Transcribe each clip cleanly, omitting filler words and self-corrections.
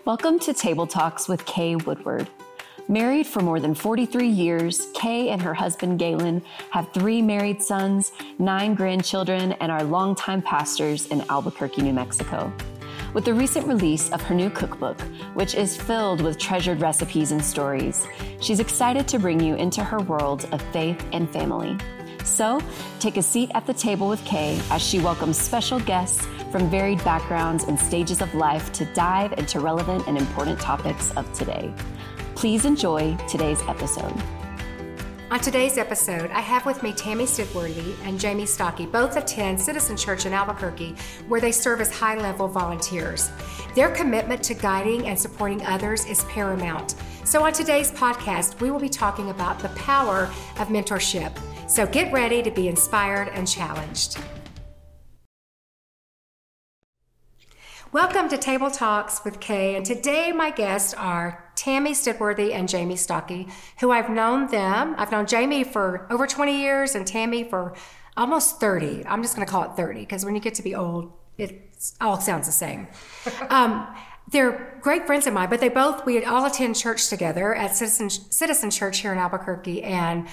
Welcome to Table Talks with Kay Woodward. Married for more than 43 years, Kay and her husband Galen have 3 married sons, 9 grandchildren, and are longtime pastors in Albuquerque, New Mexico. With the recent release of her new cookbook, which is filled with treasured recipes and stories, she's excited to bring you into her world of faith and family. So, take a seat at the table with Kay as she welcomes special guests from varied backgrounds and stages of life to dive into relevant and important topics of today. Please enjoy today's episode. On today's episode, I have with me Tammy Stidworthy and Jamie Stocky. Both attend Citizen Church in Albuquerque, where they serve as high-level volunteers. Their commitment to guiding and supporting others is paramount. So on today's podcast, we will be talking about the power of mentorship. So get ready to be inspired and challenged. Welcome to Table Talks with Kay, and today my guests are Tammy Stidworthy and Jamie Stocky, who I've known Jamie for over 20 years and Tammy for almost 30. I'm just going to call it 30 because when you get to be old, it all sounds the same. They're great friends of mine, but we all attend church together at Citizen Church here in Albuquerque, and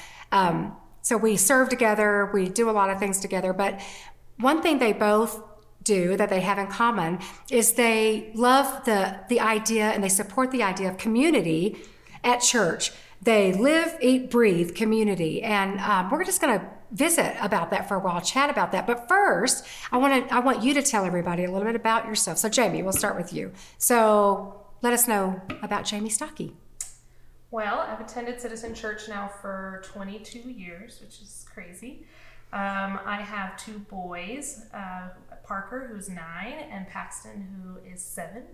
so we serve together, we do a lot of things together, but one thing they both do that they have in common is they love the idea and they support the idea of community at church. They live, eat, breathe community, and we're just going to visit about that for a while, chat about that. But first, I want you to tell everybody a little bit about yourself. So Jamie, we'll start with you. So let us know about Jamie Stocky. Well, I've attended Citizen Church now for 22 years, which is crazy. I have 2 boys, Parker, who's 9, and Paxton, who is 7.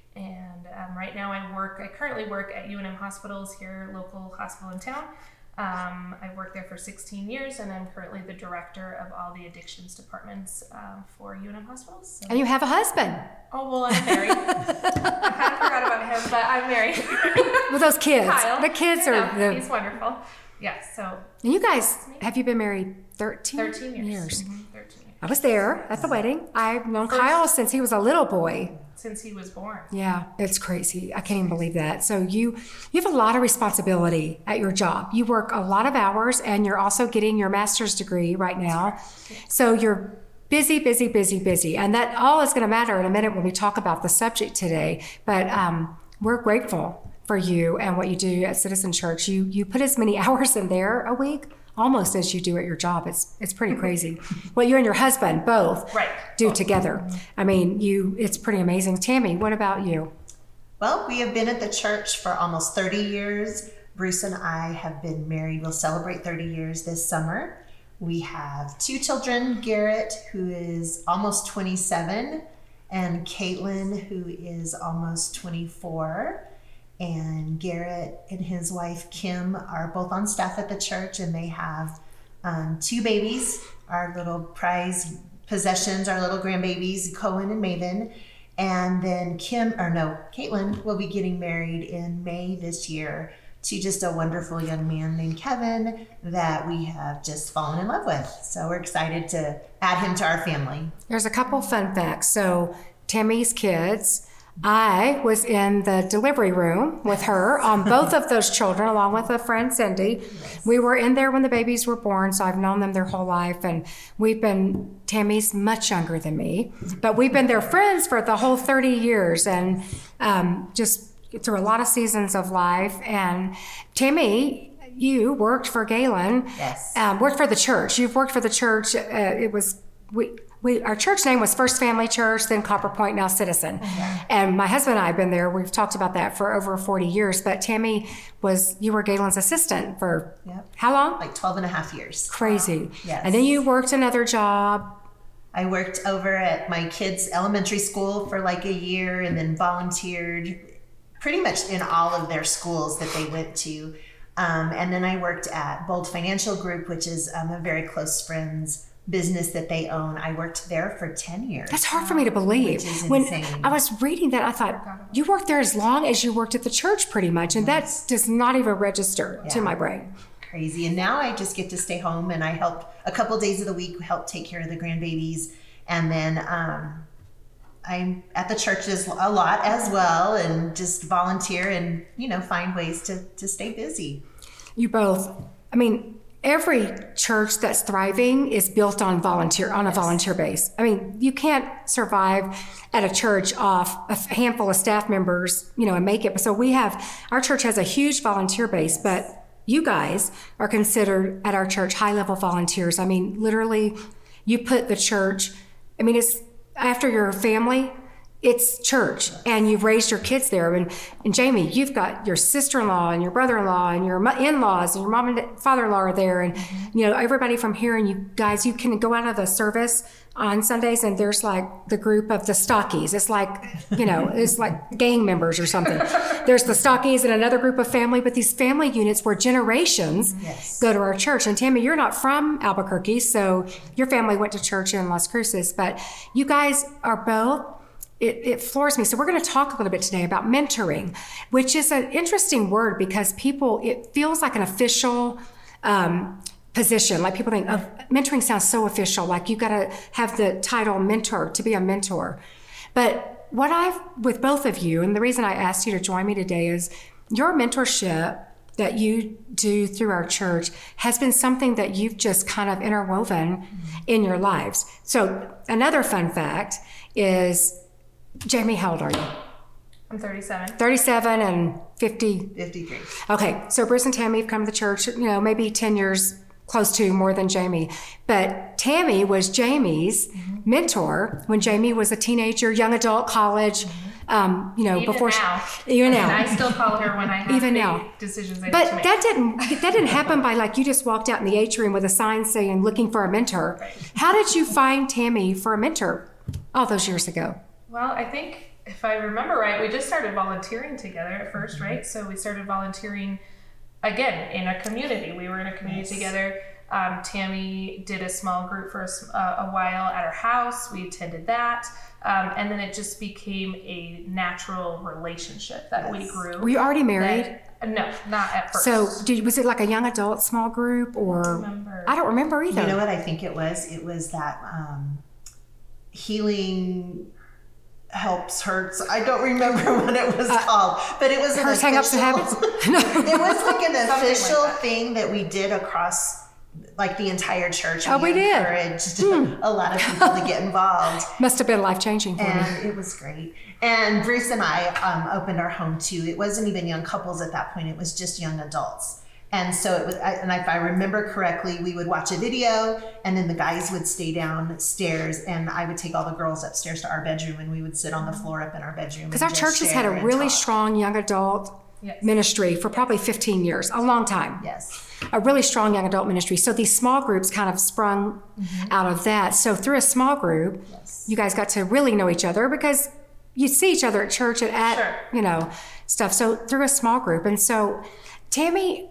And right now I currently work at UNM Hospitals here, local hospital in town. I've worked there for 16 years, and I'm currently the director of all the addictions departments for UNM Hospitals. So. And you have a husband. Oh, well, I'm married. I kind of forgot about him, but I'm married. With those kids. Kyle. The kids He's wonderful. Yeah, so. And you guys, have you been married 13 years? 13 years. I was there at the wedding. I've known Kyle since he was a little boy. Since he was born. Yeah, it's crazy. I can't even believe that. So you have a lot of responsibility at your job. You work a lot of hours, and you're also getting your master's degree right now. So you're busy. And that all is going to matter in a minute when we talk about the subject today. But we're grateful for you and what you do at Citizen Church. You put as many hours in there a week almost as you do at your job. It's pretty crazy. What you and your husband both do together. I mean, it's pretty amazing. Tammy, what about you? Well, we have been at the church for almost 30 years. Bruce and I have been married. We'll celebrate 30 years this summer. We have 2 children, Garrett, who is almost 27, and Caitlin, who is almost 24. And Garrett and his wife, Kim, are both on staff at the church, and they have 2 babies, our little prize possessions, our little grandbabies, Cohen and Maven. And then Caitlin will be getting married in May this year to just a wonderful young man named Kevin that we have just fallen in love with. So we're excited to add him to our family. There's a couple fun facts. So Tammy's kids, I was in the delivery room with her on both of those children, along with a friend, Cindy. Yes. We were in there when the babies were born, so I've known them their whole life. And Tammy's much younger than me, but we've been their friends for the whole 30 years and just through a lot of seasons of life. And Tammy, you worked for Galen. Yes. Worked for the church. You've worked for the church. Our church name was First Family Church, then Copper Point, now Citizen. Mm-hmm. And my husband and I have been there. We've talked about that for over 40 years. But Tammy, you were Galen's assistant for how long? Like 12 and a half years. Crazy. Yes. And then you worked another job. I worked over at my kids' elementary school for like a year and then volunteered pretty much in all of their schools that they went to. And then I worked at Bold Financial Group, which is a very close friend's business that they own. I worked there for 10 years. That's hard for me to believe. Which is when insane. I was reading that, I thought, you worked there as long as you worked at the church pretty much, and that does not even register to my brain. Crazy. And now I just get to stay home, and I help a couple days of the week help take care of the grandbabies. And then I'm at the churches a lot as well, and just volunteer and, find ways to stay busy. You both, every church that's thriving is built on a volunteer base. You can't survive at a church off a handful of staff members, and make it. So our church has a huge volunteer base, but you guys are considered at our church high-level volunteers. Literally, you put the church, it's after your family, it's church, and you've raised your kids there. And Jamie, you've got your sister-in-law and your brother-in-law and your in-laws and your mom and father-in-law are there. And, everybody from here, and you guys, you can go out of the service on Sundays and there's like the group of the Stockies. It's like, it's like gang members or something. There's the Stockies and another group of family, but these family units where generations go to our church. And Tammy, you're not from Albuquerque, so your family went to church in Las Cruces, but you guys are both. It floors me. So we're going to talk a little bit today about mentoring, which is an interesting word because it feels like an official position. Like people think, mentoring sounds so official. Like you got to have the title mentor to be a mentor. But with both of you, and the reason I asked you to join me today is your mentorship that you do through our church has been something that you've just kind of interwoven in your lives. So another fun fact is, Jamie, how old are you? I'm 37. 37 and 50? 53. Okay, so Bruce and Tammy have come to the church, maybe 10 years, close to more than Jamie. But Tammy was Jamie's mentor when Jamie was a teenager, young adult, college, even before now. Even now. And I still call her when I have Even big now. decisions I But need to make. that didn't happen by like you just walked out in the atrium with a sign saying looking for a mentor. Right. How did you find Tammy for a mentor all those years ago? Well, I think if I remember right, we just started volunteering together at first, right? So we started volunteering again in a community. We were in a community together. Tammy did a small group for a while at her house. We attended that. And then it just became a natural relationship that we grew. Were you already married? No, not at first. So was it like a young adult small group or? I don't remember either. You know what I think it was? It was that healing helps hurts. I don't remember what it was called, but it was an Hurts, Hang-Ups, and Habits? It was like an official thing that we did across like the entire church. We did. Encouraged a lot of people to get involved. Must have been life-changing for me. And it was great. And Bruce and I opened our home too. It wasn't even young couples at that point. It was just young adults. And so it was, and if I remember correctly, we would watch a video and then the guys would stay downstairs and I would take all the girls upstairs to our bedroom and we would sit on the floor up in our bedroom. Because our church has had a really strong young adult ministry for probably 15 years, a long time. Yes. A really strong young adult ministry. So these small groups kind of sprung out of that. So through a small group, you guys got to really know each other because you see each other at church and at, stuff. So through a small group. And so Tammy,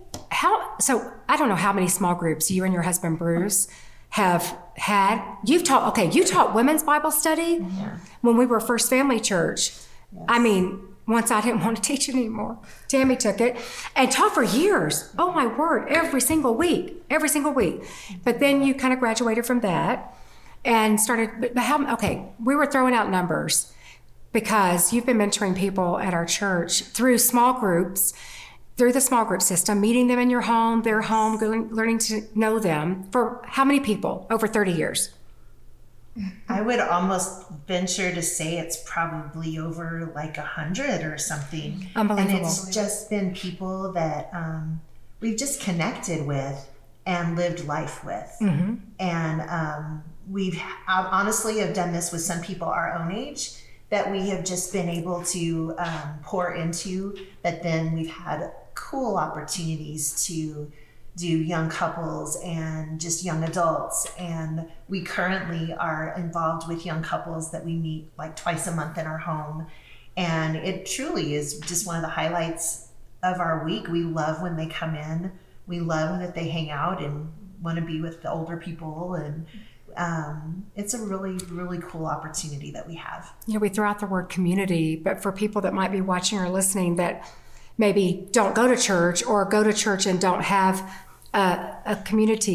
I don't know how many small groups you and your husband Bruce have had. You taught women's Bible study when we were First Family Church. Yes. Once I didn't want to teach it anymore. Tammy took it and taught for years. Oh my word, every single week. But then you kind of graduated from that and started, we were throwing out numbers because you've been mentoring people at our church through small groups, through the small group system, meeting them in your home, their home, learning to know them for how many people? Over 30 years. I would almost venture to say it's probably over like 100 or something. Unbelievable. And it's just been people that we've just connected with and lived life with. Mm-hmm. And we've honestly have done this with some people our own age that we have just been able to pour into, that then we've had cool opportunities to do young couples and just young adults. And we currently are involved with young couples that we meet like twice a month in our home. And it truly is just one of the highlights of our week. We love when they come in. We love that they hang out and want to be with the older people. And it's a really, really cool opportunity that we have. We throw out the word community, but for people that might be watching or listening that maybe don't go to church or go to church and don't have a community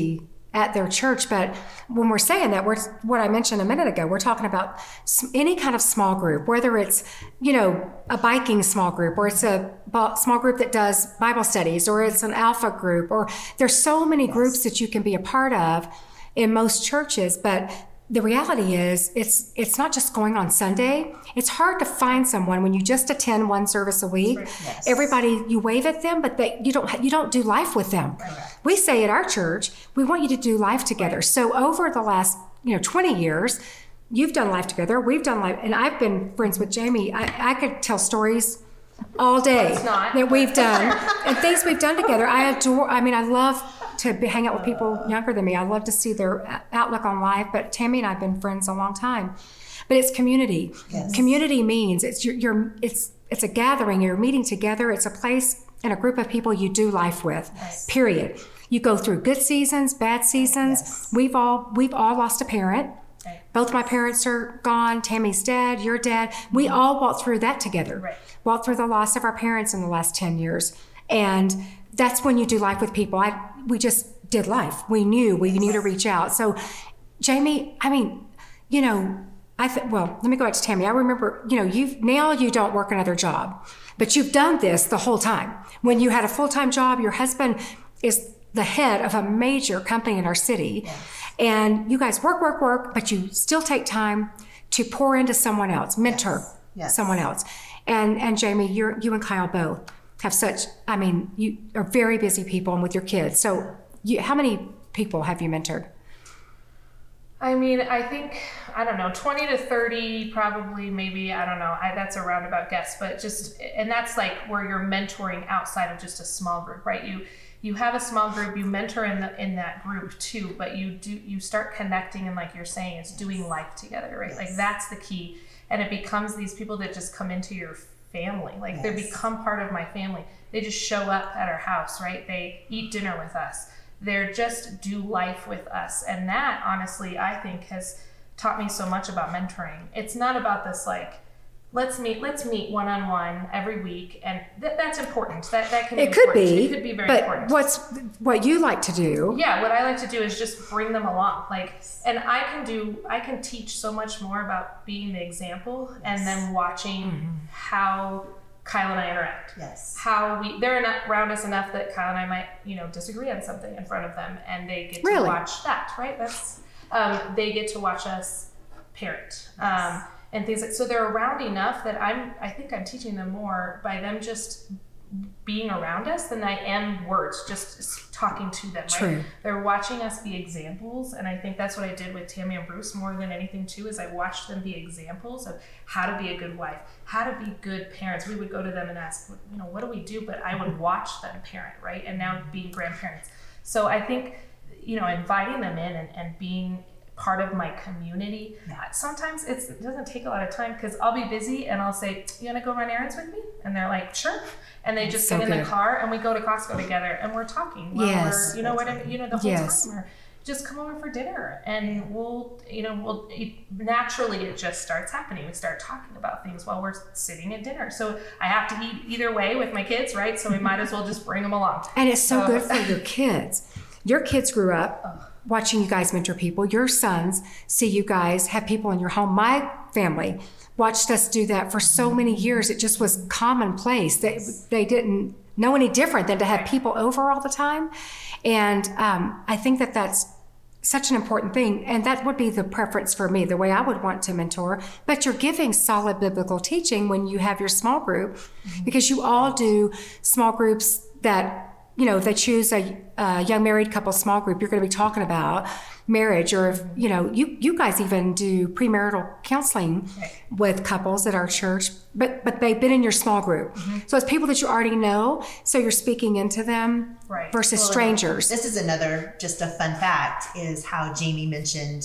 at their church. But when we're saying that, what I mentioned a minute ago, we're talking about any kind of small group, whether it's, a biking small group, or it's a small group that does Bible studies, or it's an alpha group, or there's so many groups that you can be a part of in most churches. But the reality is it's not just going on Sunday. It's hard to find someone when you just attend one service a week. Yes. Everybody, you wave at them, but you don't do life with them. Right. We say at our church, we want you to do life together. Right. So over the last 20 years, you've done life together. We've done life, and I've been friends with Jamie. I could tell stories all day that we've done and things we've done together. I love to hang out with people younger than me. I love to see their outlook on life. But Tammy and I have been friends a long time. But it's community. Yes. Community means it's a gathering. You're meeting together. It's a place and a group of people you do life with. Yes. Period. You go through good seasons, bad seasons. Yes. We've all lost a parent. Right. Both my parents are gone. Tammy's dad, your dad. We all walked through that together. Right. Walked through the loss of our parents in the last 10 years. And that's when you do life with people. We just did life. We knew to reach out. So, Jamie, let me go back to Tammy. I remember, you don't work another job, but you've done this the whole time. When you had a full-time job, your husband is the head of a major company in our city. Yes. And you guys work, but you still take time to pour into someone else, mentor Yes. someone else. And Jamie, you and Kyle both have you are very busy people and with your kids. So how many people have you mentored? I think, 20 to 30, probably, maybe, I don't know. That's a roundabout guess, but and that's like where you're mentoring outside of just a small group, right? You have a small group, you mentor in that group too, but you start connecting, and like you're saying, it's doing life together, right? Yes. Like that's the key. And it becomes these people that just come into your family. Like they become part of my family. They just show up at our house, right? They eat dinner with us. They're just do life with us. And that, honestly, I think has taught me so much about mentoring. It's not about this like, let's meet one-on-one every week. And that's important. That can be important. It could be very important. But what you like to do? Yeah, what I like to do is just bring them along. And I can teach so much more about being the example and then watching how Kyle and I interact. Yes. They're not around us enough that Kyle and I might, disagree on something in front of them, and they get to watch that, right? That's they get to watch us parent. Yes. And things like, so they're around enough that I think I'm teaching them more by them just being around us than I am words, just talking to them, right? True. They're watching us be examples, and I think that's what I did with Tammy and Bruce more than anything too, is I watched them be examples of how to be a good wife, how to be good parents. We would go to them and ask, what do we do? But I would watch them parent, right? And now being grandparents. So I think, inviting them in and being part of my community. Sometimes it doesn't take a lot of time because I'll be busy and I'll say, you want to go run errands with me? And they're like, sure. And they just get in the car and we go to Costco together and we're talking. While Yes. we're, the whole Yes. time. Or just come over for dinner and we'll naturally it just starts happening. We start talking about things while we're sitting at dinner. So I have to eat either way with my kids, right? So we might as well just bring them along. And it's so good for your kids. Your kids grew up watching you guys mentor people. Your sons see you guys have people in your home. My family watched us do that for so many years. It just was commonplace. They didn't know any different than to have people over all the time. And I think that's such an important thing. And that would be the preference for me, the way I would want to mentor. But you're giving solid biblical teaching when you have your small group, because you all do small groups that, they choose a young married couple small group. You're going to be talking about marriage, or if, you guys even do premarital counseling with couples at our church, but they've been in your small group. So it's people that you already know. So you're speaking into them versus strangers. This is another, just a fun fact, is how Jamie mentioned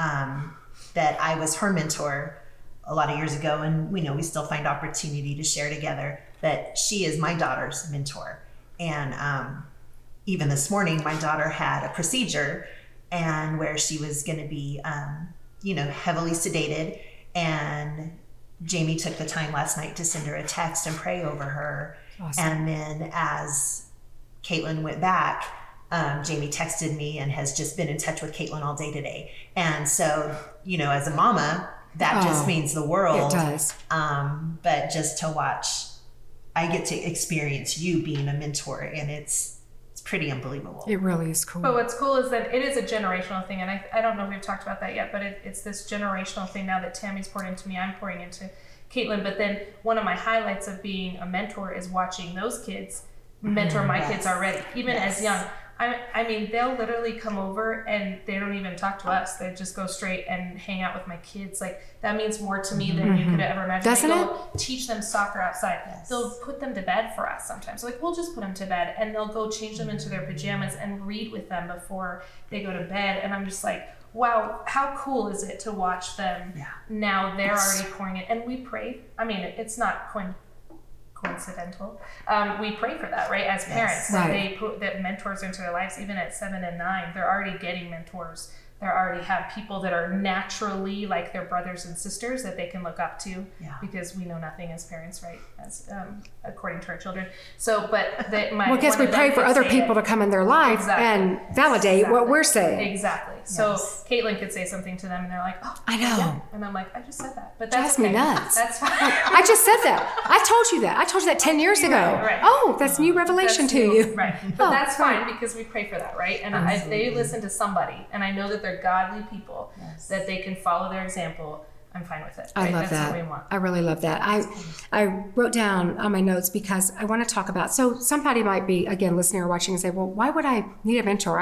that I was her mentor a lot of years ago. And we still find opportunity to share together, that she is my daughter's mentor. And even this morning, my daughter had a procedure, and where she was going to be, heavily sedated. And Jamie took the time last night to send her a text and pray over her. Awesome. And then as Caitlin went back, Jamie texted me and has just been in touch with Caitlin all day today. And so, as a mama, that just means the world. It does. But just to watch, I get to experience you being a mentor, and it's pretty unbelievable. It really is cool. But what's cool is that it is a generational thing, and I don't know if we've talked about that yet, but it's this generational thing now that Tammy's poured into me, I'm pouring into Caitlin. But then one of my highlights of being a mentor is watching those kids mentor my kids already, even as young. I mean, they'll literally come over and they don't even talk to us. They just go straight and hang out with my kids. Like, that means more to me than you could ever imagine. Doesn't it? Teach them soccer outside. Yes. They'll put them to bed for us sometimes. Like, we'll just put them to bed, and they'll go change them into their pajamas and read with them before they go to bed. And I'm just like, wow, how cool is it to watch them now? They're already pouring it. And we pray. I mean, it's not coincidental. We pray for that, right? As parents, that they put that mentors into their lives, even at 7 and 9, they're already getting mentors. They already have people that are naturally like their brothers and sisters that they can look up to, because we know nothing as parents, right? As according to our children. So, but I guess we pray for other people to come in their life and validate what we're saying. Exactly. So Caitlin could say something to them, and they're like, "Oh, I know," and I'm like, "I just said that," but that's me nuts. That's fine. I just said that. I told you that. I told you that 10 years ago. Right. Oh, that's new revelation to you. Right. But that's fine, because we pray for that, right? And they listen to somebody, and I know that they're godly people, that they can follow their example. I'm fine with it. Right? I love That's that. What we want. I really love that. I wrote down on my notes because I want to talk about, so somebody might be, again, listening or watching and say, well, why would I need a mentor?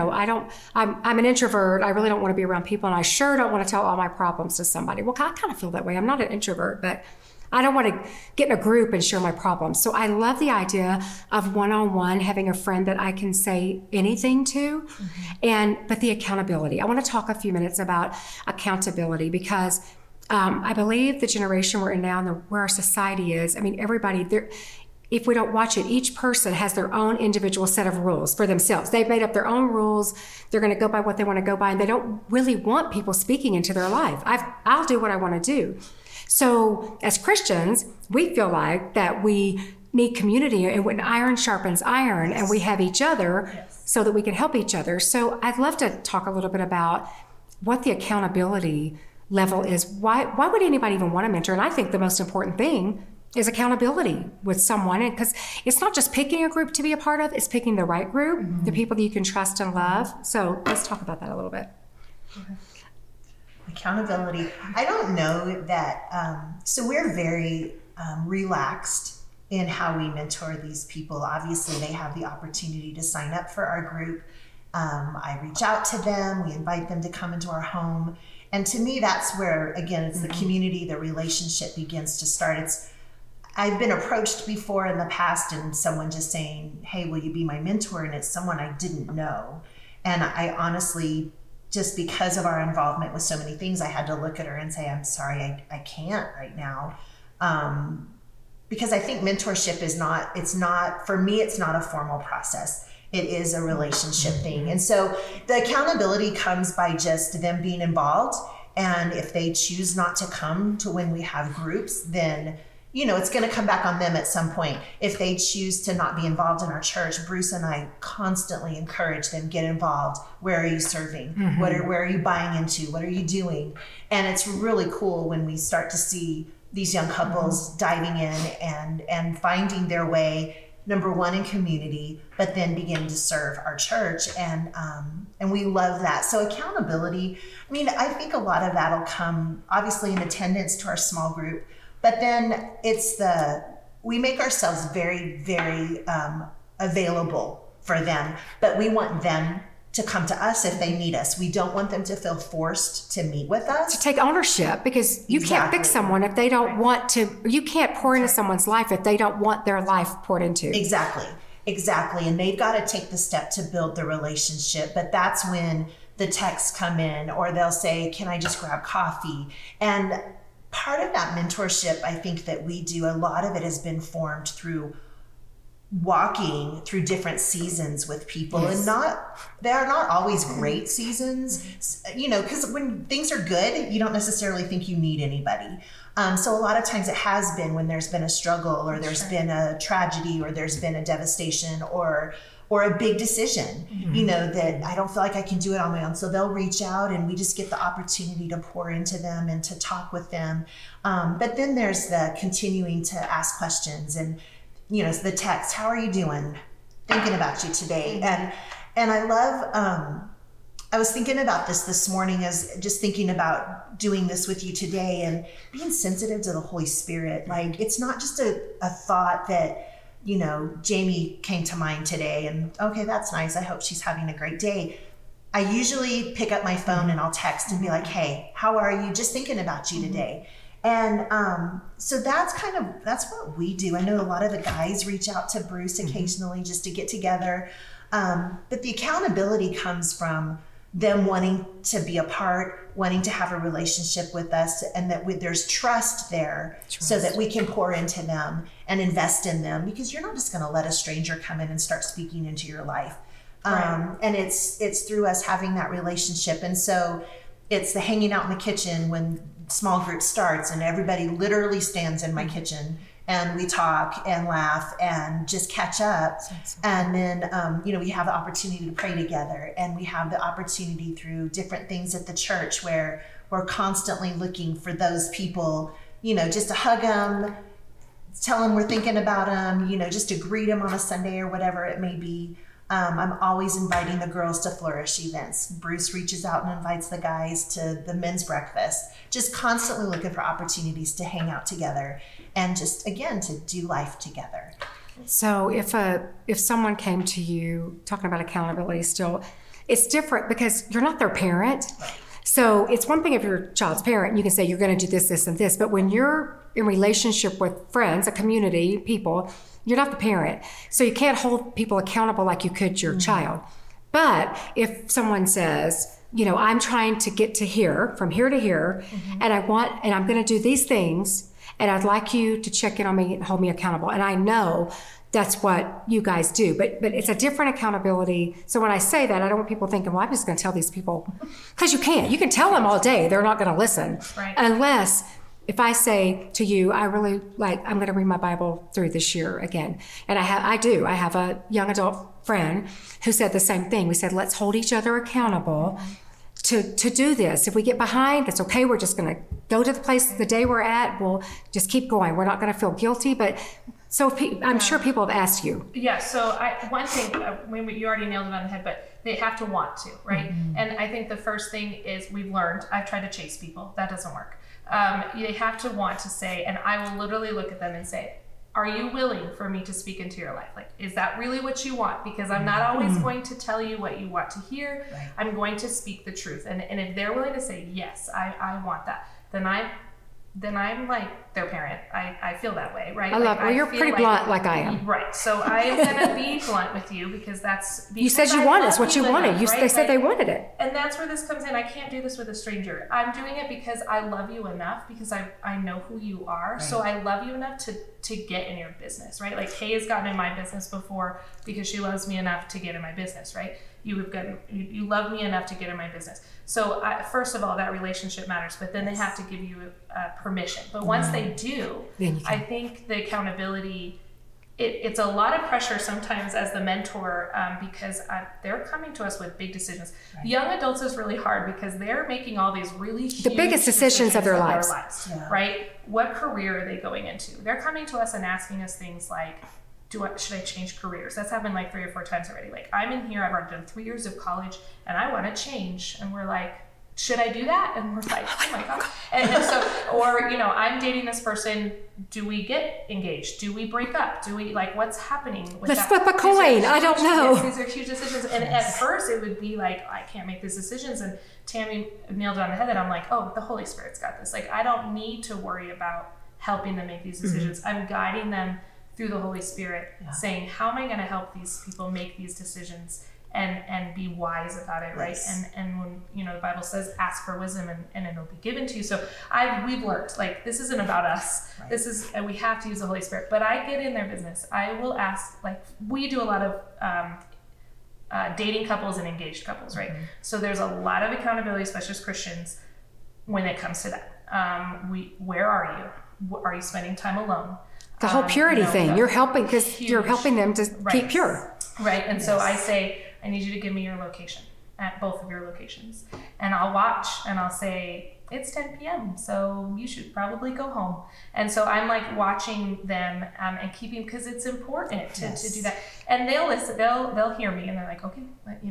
I'm an introvert. I really don't want to be around people, and I sure don't want to tell all my problems to somebody. Well, I kind of feel that way. I'm not an introvert, but I don't want to get in a group and share my problems. So I love the idea of one-on-one, having a friend that I can say anything to, but the accountability. I want to talk a few minutes about accountability, because I believe the generation we're in now and where our society is, I mean, everybody, if we don't watch it, each person has their own individual set of rules for themselves. They've made up their own rules. They're going to go by what they want to go by, and they don't really want people speaking into their life. I'll do what I want to do. So as Christians, we feel like that we need community, and when iron sharpens iron, and we have each other so that we can help each other. So I'd love to talk a little bit about what the accountability level is. Why would anybody even want a mentor? And I think the most important thing is accountability with someone, and because it's not just picking a group to be a part of, it's picking the right group, the people that you can trust and love. So let's talk about that a little bit. Accountability. I don't know that, so we're very relaxed in how we mentor these people. Obviously, they have the opportunity to sign up for our group. I reach out to them, we invite them to come into our home. And to me, that's where, again, it's the community, the relationship begins to start. I've been approached before in the past, and someone just saying, hey, will you be my mentor? And it's someone I didn't know. And I honestly, just because of our involvement with so many things, I had to look at her and say, I'm sorry, I can't right now. Because I think mentorship for me, it's not a formal process. It is a relationship thing. And so the accountability comes by just them being involved. And if they choose not to come to when we have groups, then, it's going to come back on them at some point. If they choose to not be involved in our church, Bruce and I constantly encourage them, get involved. Where are you serving? Where are you buying into? What are you doing? And it's really cool when we start to see these young couples diving in and finding their way, number one, in community, but then begin to serve our church. And we love that. So accountability, I think a lot of that'll come obviously in attendance to our small group, but then we make ourselves very, very available for them, but we want them to come to us if they need us. We don't want them to feel forced to meet with us. To take ownership, because you can't fix someone if they don't want to. You can't pour into someone's life if they don't want their life poured into. Exactly. And they've got to take the step to build the relationship. But that's when the texts come in, or they'll say, can I just grab coffee? And part of that mentorship, I think that we do, a lot of it has been formed through walking through different seasons with people. And they are not always great seasons, because when things are good, you don't necessarily think you need anybody. So a lot of times it has been when there's been a struggle, or there's been a tragedy, or there's been a devastation, or or a big decision, that I don't feel like I can do it on my own. So they'll reach out and we just get the opportunity to pour into them and to talk with them. But then there's the continuing to ask questions and, the text, how are you doing? Thinking about you today. And I love, I was thinking about this morning as just thinking about doing this with you today and being sensitive to the Holy Spirit. Like, it's not just a thought that, Jamie came to mind today and okay, that's nice. I hope she's having a great day. I usually pick up my phone and I'll text and be like, hey, how are you? Just thinking about you today. And so that's what we do. I know a lot of the guys reach out to Bruce occasionally just to get together. But the accountability comes from them wanting to be a part, wanting to have a relationship with us, and that there's trust there so that we can pour into them and invest in them, because you're not just going to let a stranger come in and start speaking into your life. Right. And it's through us having that relationship. And so it's the hanging out in the kitchen when small group starts and everybody literally stands in my kitchen and we talk and laugh and just catch up. And then, we have the opportunity to pray together, and we have the opportunity through different things at the church where we're constantly looking for those people, just to hug them, tell them we're thinking about them, just to greet them on a Sunday or whatever it may be. I'm always inviting the girls to Flourish events. Bruce reaches out and invites the guys to the men's breakfast, just constantly looking for opportunities to hang out together and just, again, to do life together. So if someone came to you talking about accountability still, it's different because you're not their parent. So it's one thing if you're a child's parent, you can say you're going to do this, this, and this. But when you're in relationship with friends, a community, people, you're not the parent. So you can't hold people accountable like you could your child. But if someone says, I'm trying to get to here, from here to here, and I'm going to do these things, and I'd like you to check in on me and hold me accountable. And I know that's what you guys do, but it's a different accountability. So when I say that, I don't want people thinking, well, I'm just going to tell these people, because you can tell them all day, they're not going to listen. Right. Unless if I say to you, I'm going to read my Bible through this year again. And I have a young adult friend who said the same thing. We said, let's hold each other accountable to do this. If we get behind, that's okay. We're just going to go to the place the day we're at. We'll just keep going. We're not going to feel guilty. But so I'm sure people have asked you. Yeah. So one thing, you already nailed it on the head, but they have to want to, right? And I think the first thing is we've learned, I've tried to chase people. That doesn't work. They have to want to say, and I will literally look at them and say, are you willing for me to speak into your life? Like, is that really what you want? Because I'm not always going to tell you what you want to hear. Right. I'm going to speak the truth. And if they're willing to say, yes, I want that, then I'm like their parent. I feel that way, right? You're pretty blunt like I am. Right. So I am going to be blunt with you because you said you wanted. It's what you wanted. Enough, right? They said they wanted it. And that's where this comes in. I can't do this with a stranger. I'm doing it because I love you enough, because I know who you are. Right. So I love you enough to get in your business, right? Like Kay has gotten in my business before because she loves me enough to get in my business, right? You love me enough to get in my business. So first of all, that relationship matters, but then they have to give you permission. But once they do, I think the accountability, it's a lot of pressure sometimes as the mentor, because they're coming to us with big decisions. Right. Young adults is really hard because they're making all these really huge the biggest decisions of their lives. Yeah. Right? What career are they going into? They're coming to us and asking us things like, should I change careers? That's happened like 3 or 4 times already. Like, I'm in here, I've already done 3 years of college and I want to change. And we're like, should I do that? And we're like, oh my God. And so, or, I'm dating this person. Do we get engaged? Do we break up? Do we, what's happening with Let's flip a coin. I don't know. Yes, these are huge decisions. And at first it would be like, I can't make these decisions. And Tammy nailed it on the head that I'm like, oh, the Holy Spirit's got this. Like, I don't need to worry about helping them make these decisions. I'm guiding them through the Holy Spirit, saying, how am I going to help these people make these decisions and be wise about it, right? And when, the Bible says, ask for wisdom and it'll be given to you. So we've learned, this isn't about us. Right. This is, we have to use the Holy Spirit. But I get in their business. I will ask, we do a lot of dating couples and engaged couples, right? So there's a lot of accountability, especially as Christians, when it comes to that. Where are you? Are you spending time alone? The whole purity thing. You're helping because you're helping them to keep pure. Right. And so I say, I need you to give me your location at both of your locations. And I'll watch and I'll say, it's 10 p.m. so you should probably go home. And so I'm like watching them and keeping, because it's important to do that. And they'll listen, they'll hear me and they're like, okay,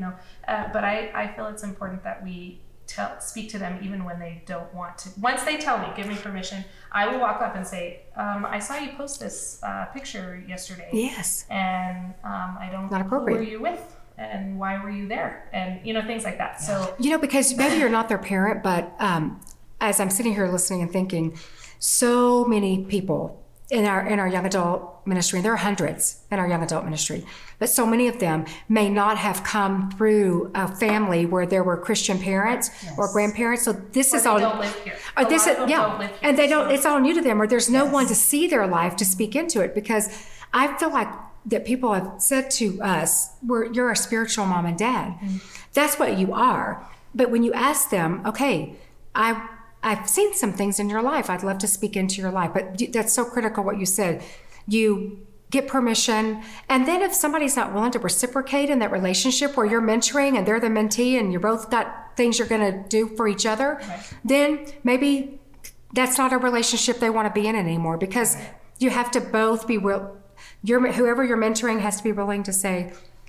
but I feel it's important that we speak to them even when they don't want to. Once they tell me, give me permission, I will walk up and say, I saw you post this picture yesterday. Yes. And I don't Not know appropriate. who were you with and why were you there? And, things like that. So, Because maybe you're not their parent, but as I'm sitting here listening and thinking, so many people in our young adult ministry, and there are hundreds in our young adult ministry, but so many of them may not have come through a family where there were Christian parents or grandparents. So this is all. Don't live here. Or this is, don't live here, and they don't. so. It's all new to them, or there's no one to see their life to speak into it. Because I feel like that people have said to us, "You're a spiritual mom and dad." Mm-hmm. That's what you are. But when you ask them, okay, I've seen some things in your life. I'd love to speak into your life. But that's so critical what you said. You get permission. And then if somebody's not willing to reciprocate in that relationship where you're mentoring and they're the mentee and you both got things you're going to do for each other, then maybe that's not a relationship they want to be in anymore, because you have to both be whoever you're mentoring has to be willing to say,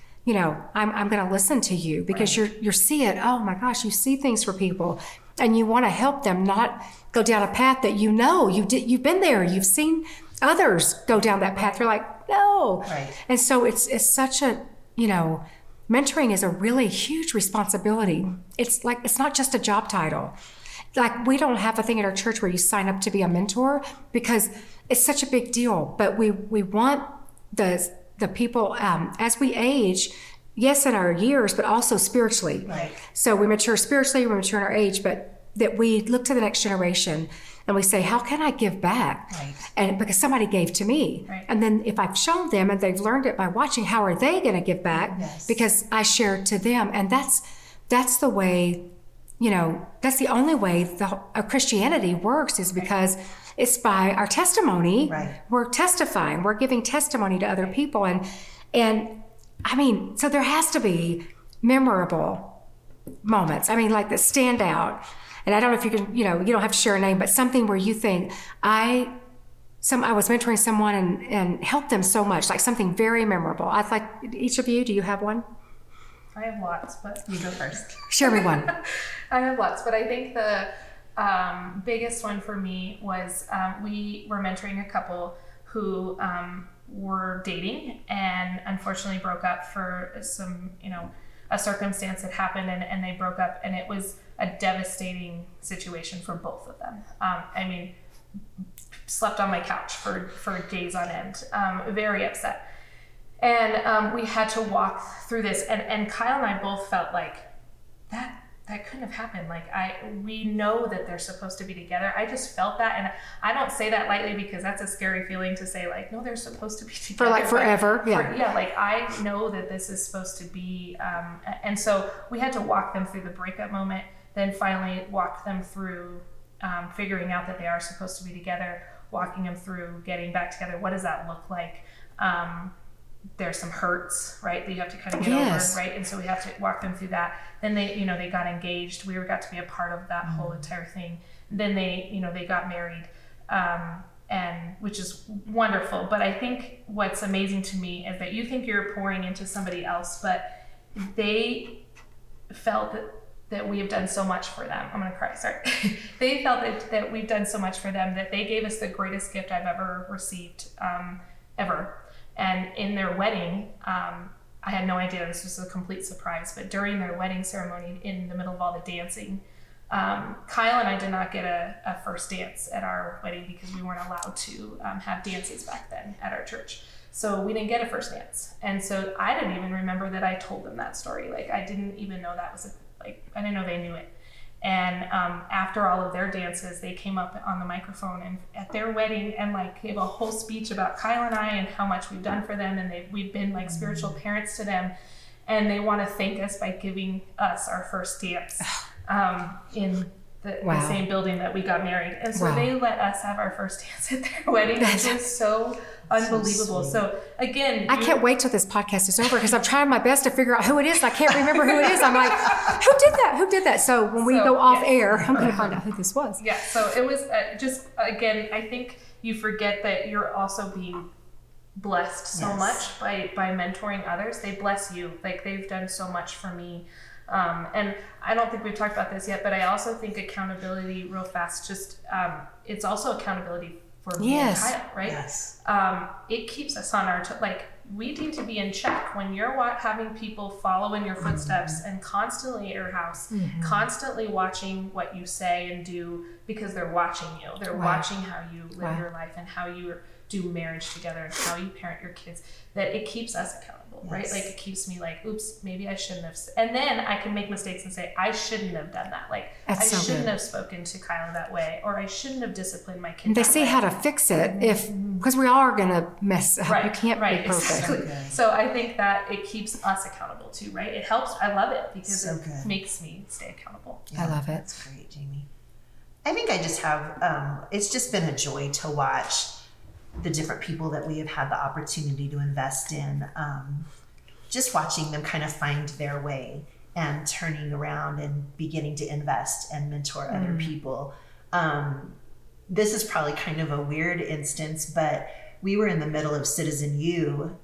I'm going to listen to you, because you're seeing, oh my gosh, you see things for people. And you want to help them not go down a path that you've been there. You've seen others go down that path. You're like, no. Right. And so it's such a, mentoring is a really huge responsibility. It's like, it's not just a job title. Like, we don't have a thing at our church where you sign up to be a mentor, because it's such a big deal. But we want the people, as we age, yes, in our years, but also spiritually. Right. So we mature spiritually, we mature in our age, but that we look to the next generation and we say, how can I give back? Right. And because somebody gave to me. Right. And then if I've shown them and they've learned it by watching, how are they going to give back? Yes. Because I shared to them. And that's the way, that's the only way Christianity works, is because it's by our testimony. Right. We're testifying, we're giving testimony to other people. And I mean, so there has to be memorable moments. I mean, like that stand out. And I don't know if you can, you don't have to share a name, but something where you think, I was mentoring someone and helped them so much, like something very memorable. I'd like, each of you, do you have one? I have lots, but You go first. Share me one. I have lots, but I think the biggest one for me was we were mentoring a couple who were dating and unfortunately broke up for some, a circumstance that happened, and they broke up, and it was a devastating situation for both of them. Slept on my couch for days on end, very upset. And we had to walk through this, and Kyle and I both felt like that couldn't have happened. Like, we know that they're supposed to be together. I just felt that, and I don't say that lightly, because that's a scary feeling to say, like, no, they're supposed to be together. For like forever. Like, I know that this is supposed to be, and so we had to walk them through the breakup moment, then finally walk them through figuring out that they are supposed to be together, walking them through getting back together. What does that look like? There's some hurts, right, that you have to kind of get over, right? And so we have to walk them through that. Then they got engaged. We got to be a part of that whole entire thing. Then they got married, and which is wonderful. But I think what's amazing to me is that you think you're pouring into somebody else, but they felt that we have done so much for them. I'm gonna cry, sorry. They felt that we've done so much for them, that they gave us the greatest gift I've ever received, ever. And in their wedding, I had no idea, this was a complete surprise, but during their wedding ceremony, in the middle of all the dancing, Kyle and I did not get a first dance at our wedding, because we weren't allowed to have dances back then at our church. So we didn't get a first dance. And so I didn't even remember that I told them that story. Like, I didn't even know that was I didn't know they knew it. And after all of their dances, they came up on the microphone and at their wedding and gave a whole speech about Kyle and I and how much we've done for them, and we've been spiritual parents to them, and they want to thank us by giving us our first dance in the same building that we got married. And so they let us have our first dance at their wedding, which was so unbelievable. So again, I can't wait till this podcast is over because I'm trying my best to figure out who it is. I can't remember who it is. I'm like, who did that? Who did that? So when we go off air, I'm going to find out who this was. Yeah. So it was just, again, I think you forget that you're also being blessed so much by mentoring others. They bless you. Like, they've done so much for me. And I don't think we've talked about this yet, but I also think accountability, real fast, just it's also accountability for me and Kyle, right? Yes. It keeps us on our we need to be in check when you're having people follow in your footsteps and constantly at your house, constantly watching what you say and do, because they're watching you. They're watching how you live your life and how you do marriage together and how you parent your kids. That it keeps us accountable, right? Like, it keeps me like, oops, maybe I shouldn't have. And then I can make mistakes and say, I shouldn't have done that. Like, I shouldn't have spoken to Kyle that way, or I shouldn't have disciplined my kids. They see how to fix it because we all are going to mess up. You can't be perfect. Exactly. So I think that it keeps us accountable too, right? It helps. I love it because it makes me stay accountable. I love it. That's great, Jamie. I think I just have, it's just been a joy to watch the different people that we have had the opportunity to invest in, just watching them kind of find their way and turning around and beginning to invest and mentor other people. This is probably kind of a weird instance, but we were in the middle of Citizen U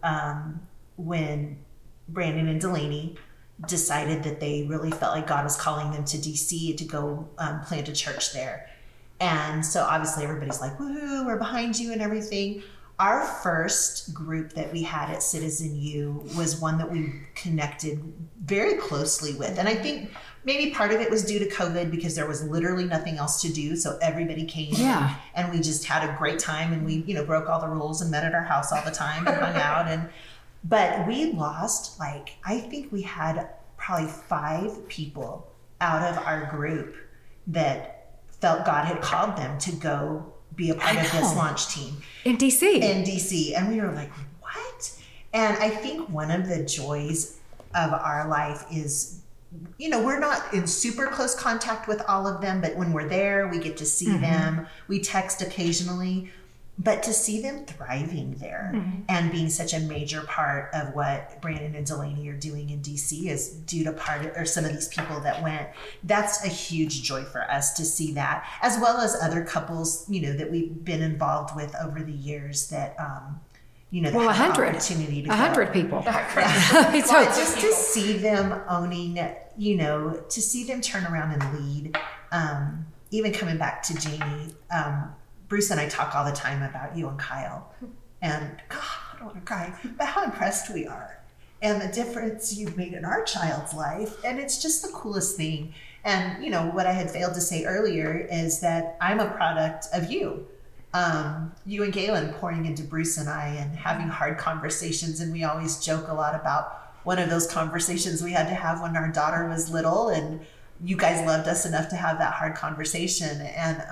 when Brandon and Delaney decided that they really felt like God was calling them to DC to go plant a church there. And so obviously everybody's like, woohoo, we're behind you and everything. Our first group that we had at Citizen U was one that we connected very closely with. And I think maybe part of it was due to COVID because there was literally nothing else to do. So everybody came and we just had a great time, and we, broke all the rules and met at our house all the time and hung out. But we lost, I think we had probably 5 people out of our group that felt God had called them to go be a part of this launch team. In DC. And we were like, what? And I think one of the joys of our life is, we're not in super close contact with all of them, but when we're there, we get to see them. We text occasionally, but to see them thriving there and being such a major part of what Brandon and Delaney are doing in DC is due to some of these people that went. That's a huge joy for us to see that, as well as other couples, that we've been involved with over the years that, that 100 opportunity to 100 people. Well, just to see them owning, to see them turn around and lead, even coming back to Jamie, Bruce and I talk all the time about you and Kyle, and God, I don't want to cry, but how impressed we are and the difference you've made in our child's life. And it's just the coolest thing. And, what I had failed to say earlier is that I'm a product of you. You and Galen pouring into Bruce and I and having hard conversations. And we always joke a lot about one of those conversations we had to have when our daughter was little, and you guys loved us enough to have that hard conversation. And,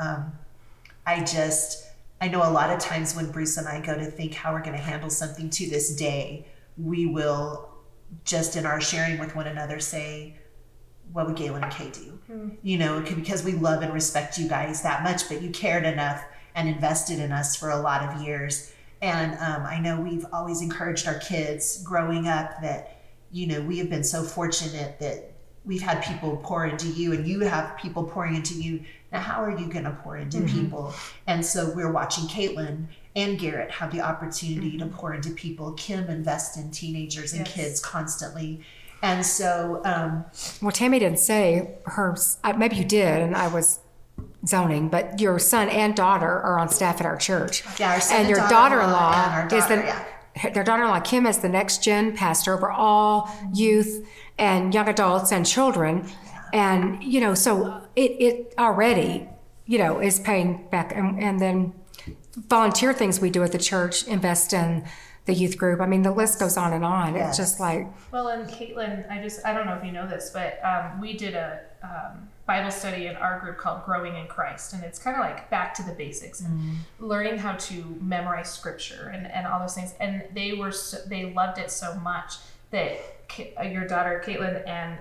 I know a lot of times when Bruce and I go to think how we're going to handle something to this day, we will just in our sharing with one another say, what would Galen and Kay do? Because we love and respect you guys that much, but you cared enough and invested in us for a lot of years. And I know we've always encouraged our kids growing up that, we have been so fortunate that we've had people pour into you and you have people pouring into you. Now, how are you going to pour into people? And so we're watching Caitlin and Garrett have the opportunity to pour into people. Kim invests in teenagers and kids constantly. And so... well, Tammy didn't say maybe you did, and I was zoning, but your son and daughter are on staff at our church. Yeah, our son and your daughter-in-law is their daughter-in-law, Kim, is the next gen pastor over all youth and young adults and children. And, so it already, is paying back. And then volunteer things we do at the church, invest in the youth group. I mean, the list goes on and on. Yes. It's just like... Well, and Caitlin, I don't know if you know this, but we did a Bible study in our group called Growing in Christ. And it's kind of like back to the basics and learning how to memorize scripture and all those things. And they loved it so much that your daughter, Caitlin, and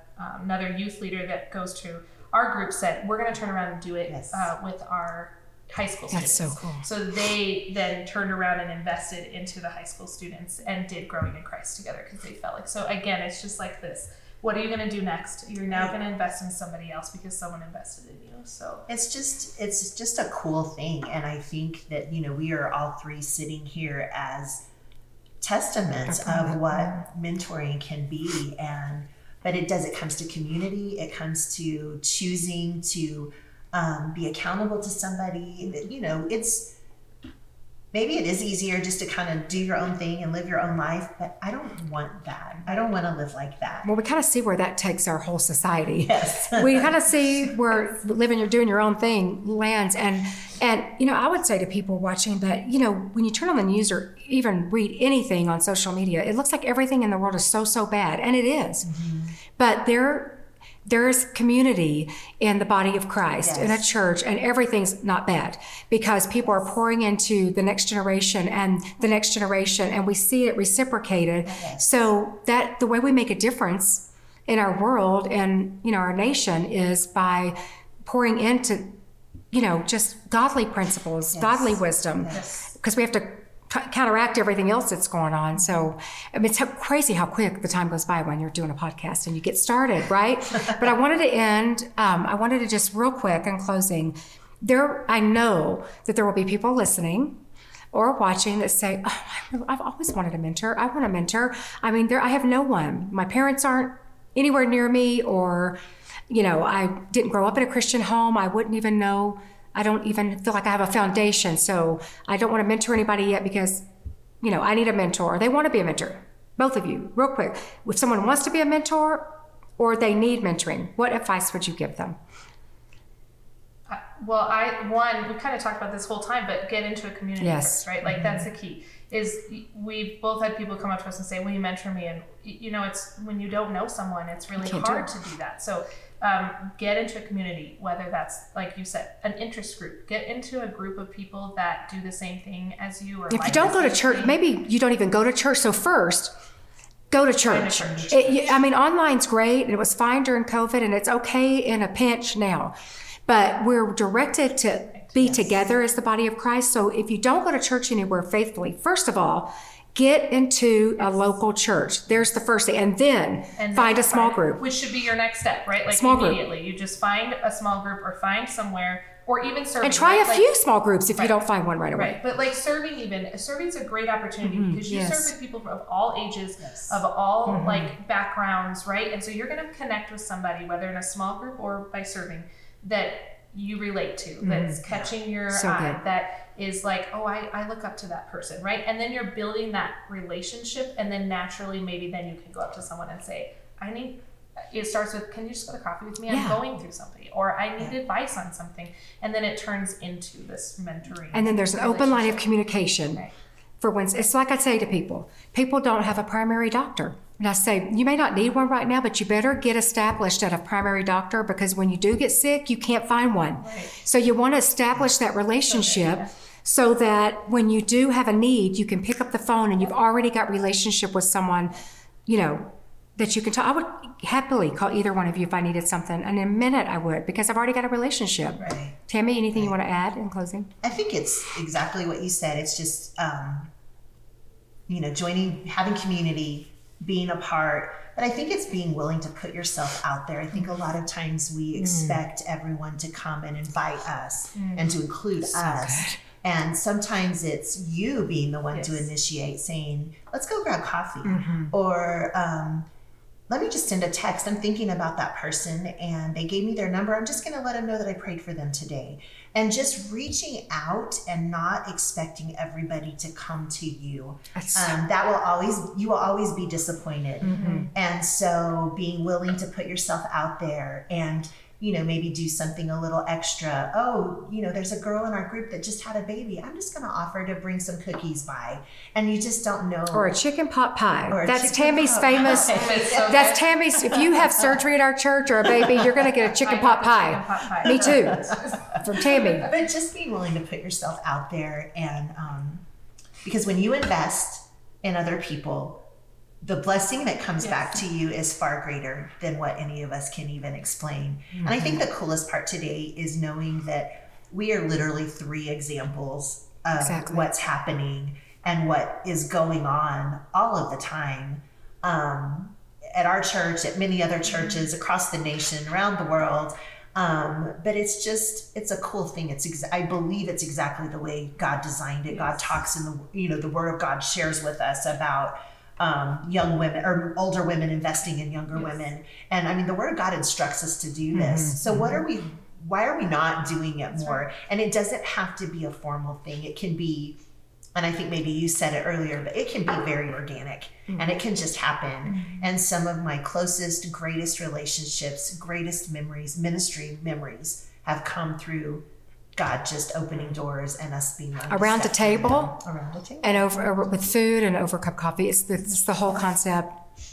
another youth leader that goes to our group said, we're going to turn around and do it with our high school That's students. so cool. So they then turned around and invested into the high school students and did Growing in Christ together because they felt like, so again, it's just like this. What are you going to do next? You're now going to invest in somebody else because someone invested in you. So it's just a cool thing. And I think that, we are all three sitting here as testaments of what mentoring can be. But it comes to community. It comes to choosing to be accountable to somebody. Maybe it is easier just to kind of do your own thing and live your own life, but I don't want that. I don't want to live like that. Well, we kind of see where that takes our whole society. Yes. We kind of see where doing your own thing lands. And I would say to people watching that, when you turn on the news or even read anything on social media, it looks like everything in the world is so bad. And it is. Mm-hmm. But there's community in the body of Christ, in a church, and everything's not bad because people are pouring into the next generation and the next generation, and we see it reciprocated. Yes. So that the way we make a difference in our world and, our nation is by pouring into, just godly principles, godly wisdom, because we have to counteract everything else that's going on. So it's crazy how quick the time goes by when you're doing a podcast and you get started, right? But I wanted to just real quick in closing, I know that there will be people listening or watching that say, I've always wanted a mentor. I want a mentor. I mean, I have no one. My parents aren't anywhere near me, or, I didn't grow up in a Christian home. I wouldn't even know. I don't even feel like I have a foundation, so I don't want to mentor anybody yet because, I need a mentor, or they want to be a mentor. Both of you, real quick. If someone wants to be a mentor or they need mentoring, what advice would you give them? Well, we kind of talked about this whole time, but get into a community first, right? Like that's the key. Is we've both had people come up to us and say, will you mentor me? And, it's when you don't know someone, it's really hard to do that. So get into a community, whether that's, like you said, an interest group. Get into a group of people that do the same thing as you. Or if you don't go to church, maybe you don't even go to church. So first, go to church. Online's great, and it was fine during COVID, and it's okay in a pinch now. But we're directed to be together as the body of Christ. So if you don't go to church anywhere faithfully, first of all, get into a local church. There's the first thing. And then find a small group. Which should be your next step, right? Like small immediately. Group. You just find a small group or find somewhere, or even serving. And try a few small groups if you don't find one right away. Right. But like serving's a great opportunity because you serve with people of all ages, of all like backgrounds, right? And so you're going to connect with somebody, whether in a small group or by serving, that you relate to, that's catching your eye, that is like, oh, I look up to that person, right? And then you're building that relationship, and then naturally maybe then you can go up to someone and say, it starts with, can you just go to coffee with me? I'm going through something, or I need advice on something. And then it turns into this mentoring. And then there's an open line of communication. Right. For when, it's like I say to people don't have a primary doctor. And I say, you may not need one right now, but you better get established at a primary doctor, because when you do get sick, you can't find one. Right. So you want to establish that relationship so that when you do have a need, you can pick up the phone and you've already got relationship with someone, that you can talk. I would happily call either one of you if I needed something. And in a minute I would, because I've already got a relationship. Right. Tammy, anything you want to add in closing? I think it's exactly what you said. It's just, joining, having community, being a part. But I think it's being willing to put yourself out there. I think a lot of times we expect everyone to come and invite us and to include us. Good. And sometimes it's you being the one to initiate, saying, let's go grab coffee. Or let me just send a text. I'm thinking about that person and they gave me their number. I'm just going to let them know that I prayed for them today. And just reaching out and not expecting everybody to come to you. You will always be disappointed. And so being willing to put yourself out there and, maybe do something a little extra. Oh, there's a girl in our group that just had a baby. I'm just going to offer to bring some cookies by. And you just don't know. Or a chicken pot pie. That's Tammy's famous. That's Tammy's. If you have surgery at our church or a baby, you're going to get a chicken pot pie. Me too. From Tammy. But just being willing to put yourself out there. And because when you invest in other people, the blessing that comes back to you is far greater than what any of us can even explain. And I think the coolest part today is knowing that we are literally 3 examples of Exactly. what's happening and what is going on all of the time. At our church, at many other churches across the nation, around the world. But it's a cool thing. I believe it's exactly the way God designed it. God talks in the Word of God shares with us about young women or older women investing in younger women. And I mean, the Word of God instructs us to do this. So why are we not doing it more? Right. And it doesn't have to be a formal thing. It can be, and I think maybe you said it earlier, but it can be very organic and it can just happen. And some of my closest, greatest relationships, greatest memories, ministry memories have come through God just opening doors and us being around the table, and over with food and over a cup of coffee. It's the whole concept,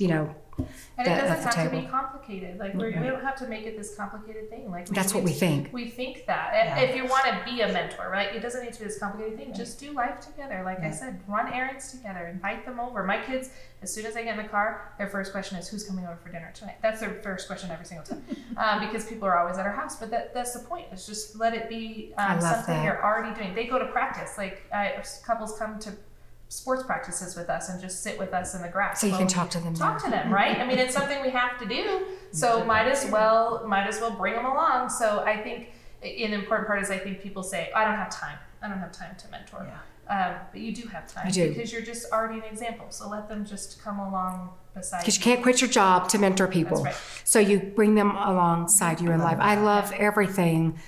And it doesn't have to be complicated. Like we don't have to make it this complicated thing. Like that's what we think. We think that if you want to be a mentor, right? It doesn't need to be this complicated thing. Just do life together. Like I said, run errands together, invite them over. My kids, as soon as they get in the car, their first question is, "Who's coming over for dinner tonight?" That's their first question every single time, because people are always at our house. But that's the point. It's just let it be something you're already doing. They go to practice. Like couples come to sports practices with us and just sit with us in the grass. So you can talk to them. Right? I mean, it's something we have to do. So might as well bring them along. So I think an important part is I think people say, I don't have time to mentor. But you do have time because you're just already an example. So let them just come along beside you. Because you can't quit your job to mentor people. That's right. So you bring them alongside you in life. I love everything.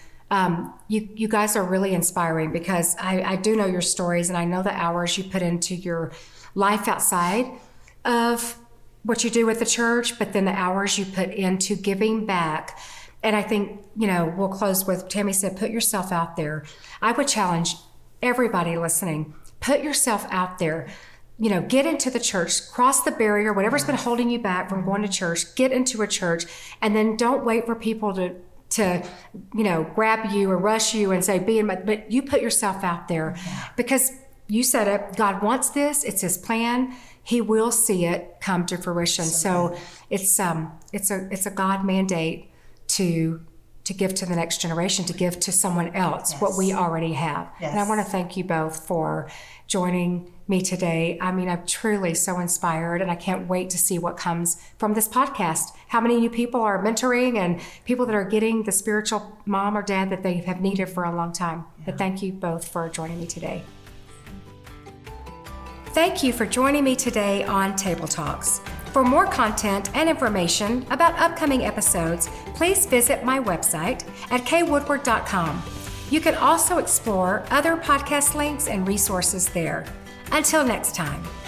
You guys are really inspiring because I do know your stories and I know the hours you put into your life outside of what you do with the church, but then the hours you put into giving back. And I think, we'll close with Tammy said, put yourself out there. I would challenge everybody listening, put yourself out there. Get into the church, cross the barrier, whatever's been holding you back from going to church, get into a church, and then don't wait for people to grab you or rush you and say, but you put yourself out there because you said it, God wants this, it's his plan. He will see it come to fruition. So it's a God mandate to give to the next generation, to give to someone else what we already have. And I want to thank you both for joining me today. I mean, I'm truly so inspired and I can't wait to see what comes from this podcast. How many new people are mentoring and people that are getting the spiritual mom or dad that they have needed for a long time. But thank you both for joining me today. Thank you for joining me today on Table Talks. For more content and information about upcoming episodes, please visit my website at kwoodward.com. You can also explore other podcast links and resources there. Until next time.